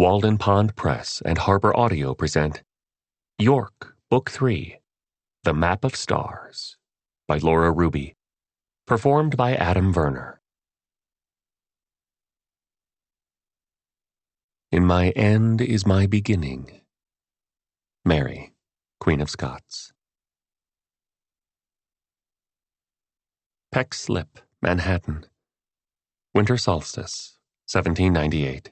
Walden Pond Press and Harbor Audio present York, Book 3, The Map of Stars, by Laura Ruby, performed by Adam Verner. In my end is my beginning. Mary, Queen of Scots. Peck Slip, Manhattan. Winter Solstice, 1798.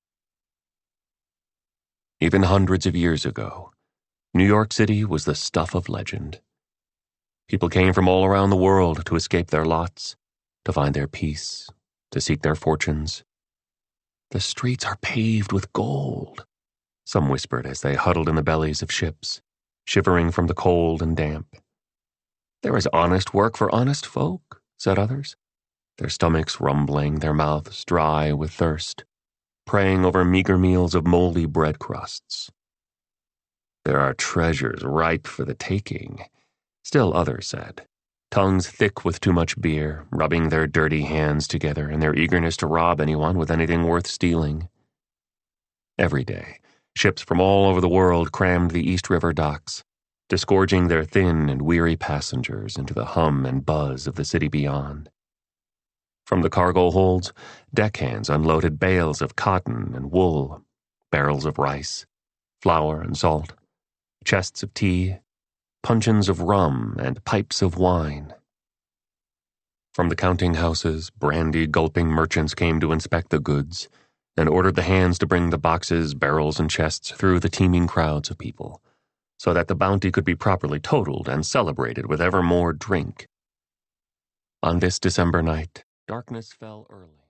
Even hundreds of years ago, New York City was the stuff of legend. People came from all around the world to escape their lots, to find their peace, to seek their fortunes. The streets are paved with gold, some whispered as they huddled in the bellies of ships, shivering from the cold and damp. There is honest work for honest folk, said others, their stomachs rumbling, their mouths dry with thirst, praying over meager meals of moldy bread crusts. There are treasures ripe for the taking, still others said, tongues thick with too much beer, rubbing their dirty hands together in their eagerness to rob anyone with anything worth stealing. Every day, ships from all over the world crammed the East River docks, disgorging their thin and weary passengers into the hum and buzz of the city beyond. From the cargo holds, deckhands unloaded bales of cotton and wool, barrels of rice, flour and salt, chests of tea, puncheons of rum, and pipes of wine. From the counting houses, brandy-gulping merchants came to inspect the goods and ordered the hands to bring the boxes, barrels, and chests through the teeming crowds of people, so that the bounty could be properly totaled and celebrated with ever more drink. On this December night, darkness fell early.